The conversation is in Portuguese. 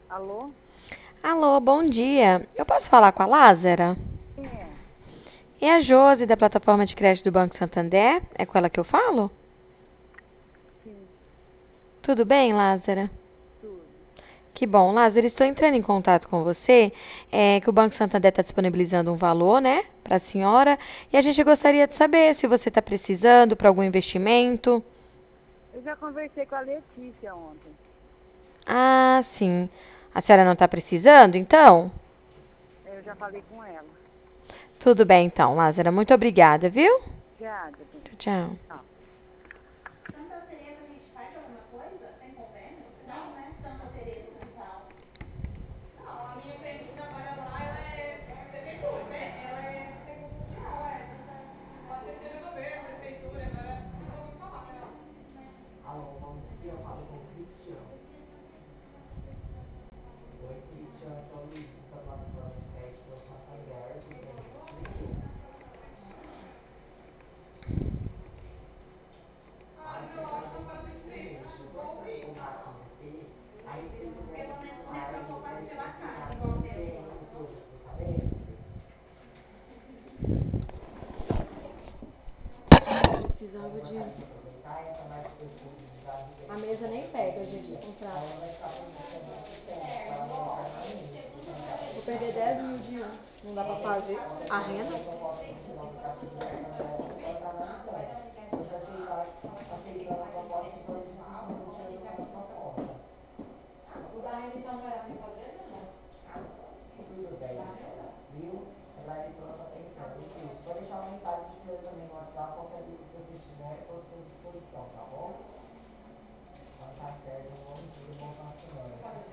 Alô? Alô, bom dia. Eu posso falar com a Lázara? Quem é? É a Josi, da plataforma de crédito do Banco Santander? É com ela que eu falo? Sim, Tudo bem, Lázara? tudo. Que bom. Lázara, estou entrando em contato com você, que o Banco Santander está disponibilizando um valor, né, para a senhora, e a gente gostaria de saber se você está precisando para algum investimento. Eu já conversei com a Letícia ontem. Ah, sim. A senhora não está precisando, então? Eu já falei com ela. Tudo bem, então, Lázara. Muito obrigada, viu? Obrigada, bem. Tchau, tchau. Tchau. Alô, bom dia, falo com o Christian. Oi, Christian, aqui é o Luiz da plataforma de crédito do Santander, tudo bem contigo? Ai, que bom que eu fico mesmo. Eu tô entrando em contato com você a respeito do nosso celular de crédito consignado que iniciamos hoje, ficou sabendo? Aí eu Precisava de. gostaria de aproveitar essa mais disponibilidade de A crédito mesa da nem pega, gente, companhia. o Aí contrato. ela vai ficar permanecendo no sistema de forma permanente. Você não está Vou interessado perder em 10 nada? mil de um. Não dá pra Qualquer, fazer qualquer a coisa renda? que eu possa continuar no aplicativo do Santander, você pode estar analisando. Você aceitando a proposta de participação financeira da plataforma. O da renda então não era pra fazer, não? Tudo bem, então. Viu? Agradeço a sua atenção. E Cris, pode deixar uma mensagem escrita também no WhatsApp, qualquer dúvida que você tiver, estou à sua disposição, tá bom? Então tá certo, um bom dia, um bom final de semana.